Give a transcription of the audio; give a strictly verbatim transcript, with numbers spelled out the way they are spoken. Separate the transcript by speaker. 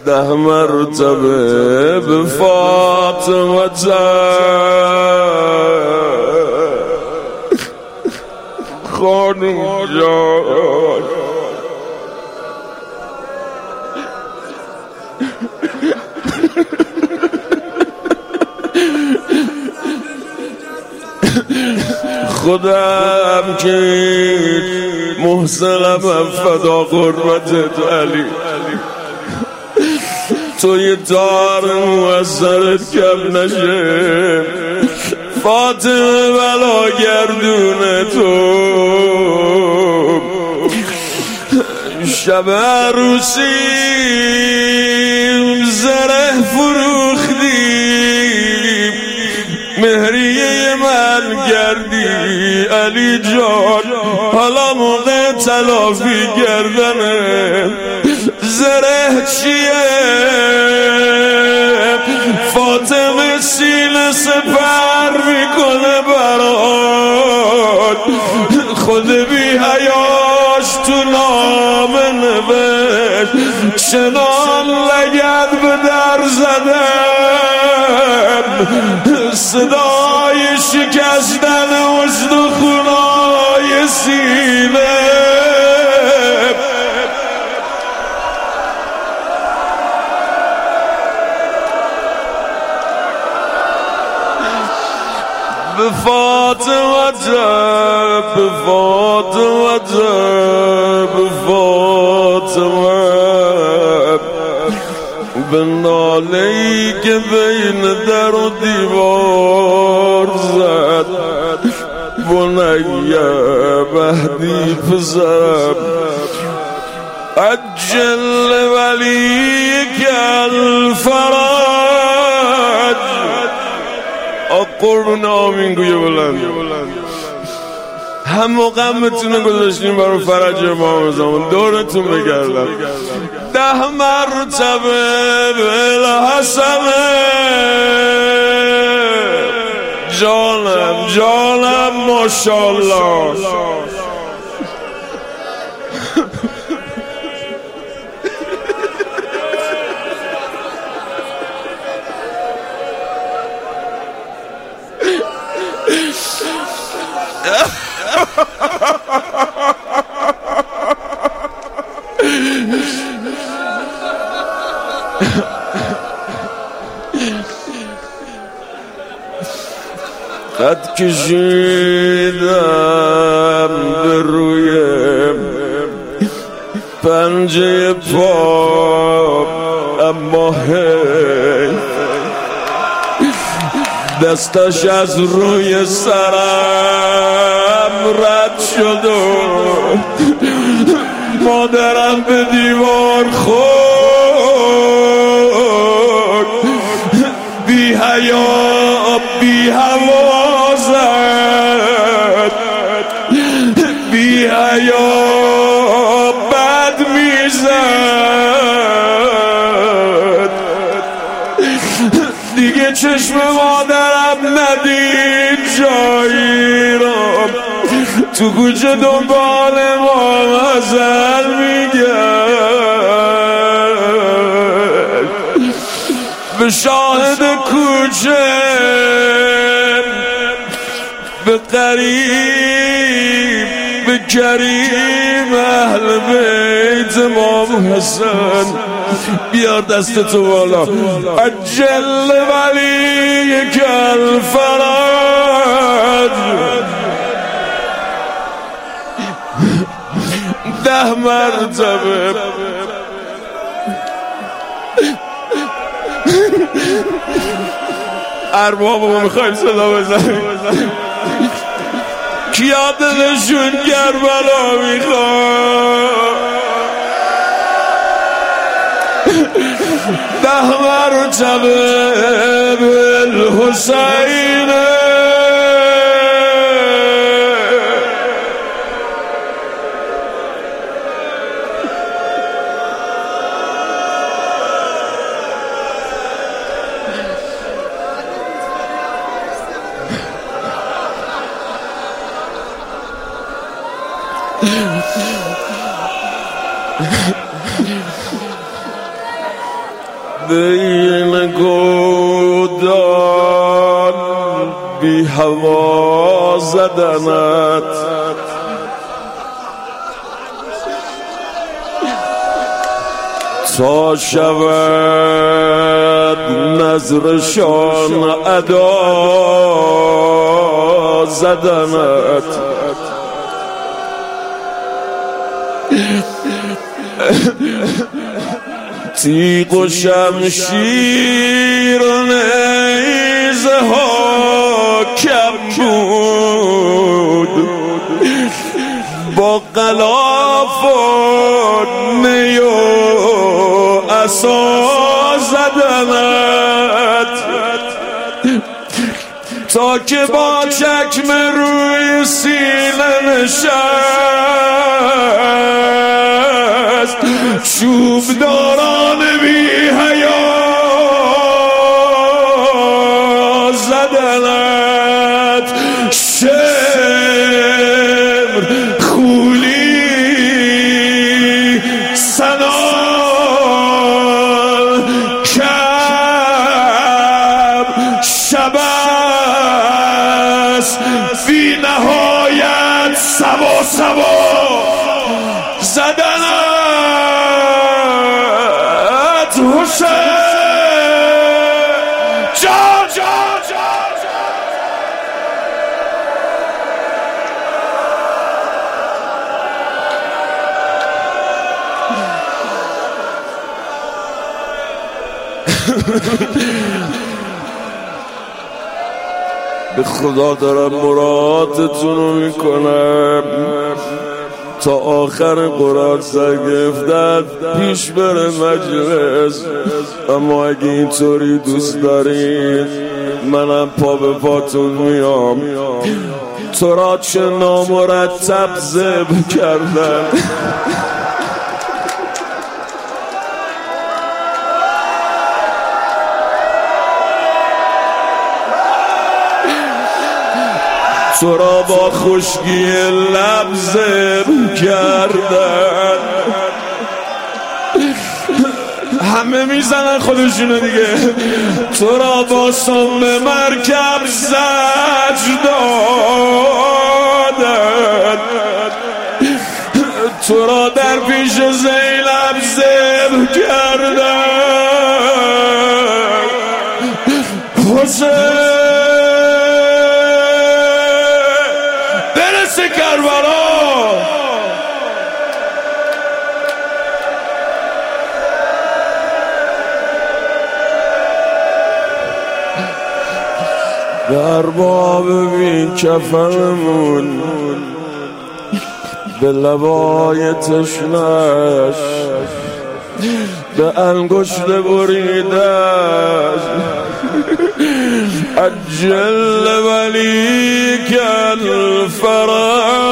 Speaker 1: ده مرتبه به فاطمه خانم جان خودم که محسنم فدا قربتت علی توی دار موثرت کم نشه فاطمه بلا گردون تو شب عروسی زره فروختی مهریه من گردی علی جان حالا موقع تلافی گردنه زره چیه فاطمه سینه سپر میکنه برات خود بی حیاش تو نامه نوشت چنان لگد به در زدم صدای شکستن استخونای سینه به فاطمه به فاطمه به فاطمه به ناله‌ای که بین در و دیوار زد بنیه مهدی پسرم عجل ولیک الفرج قربون آمین گویه بلند هم موقع میتونه گذاشتیم برای فرج امام زمان دورتون بگردم ده مرتبه بالحسنه جانم جانم ماشاءالله خط کشیدم به روی پنجه پا اما هی دستش از روی سرم رد شد و مادرم به دیوار خورد بی حیا بی هوا زد بی حیا بد میزد دیگه چشم مادرم ندید جایی را تو کوچه دنبال ما غزل میگرد به شاهد کوچه به قریب به کریم اهل بیت امام حسن بیار دستتو بالا عجل ولیک الفرج ده مرتبه اربابمو میخوایم صدا بزنیم کیا دلشون کربلا میخواد ده مرتبه بالحسین بین گودان بی هوا زدنت، تا شود نظرشان ادا زدنت. تیغ و شمشیر نیزه ها کم بود، با غلاف و نی و عصا زدنت، تا که با چکم روی سینه نشست، چوب داران بی حیا زدنت. شمر خولی سنان کم شبست، بی نهایت سوا سوا زدنت. حسین جان جان به خدا دارم مرادتون رو میکنم، تا آخر قرآن سرگفتت پیش بره مجلس. اما اگه اینطوری دوست دارید منم پا به پاتون میام. تو را چه نامرتب ذبح کردن، تو را با خشکی لب ذبح کردن. همه میزنن خودشونو دیگه. تو را با سم مرکب زجر دادن، تو را در پیش زینب ذبح کردن. حسین در باب بی کفنمون به لبای تشنش، به انگشت بریدش، عجل ولی کل فرج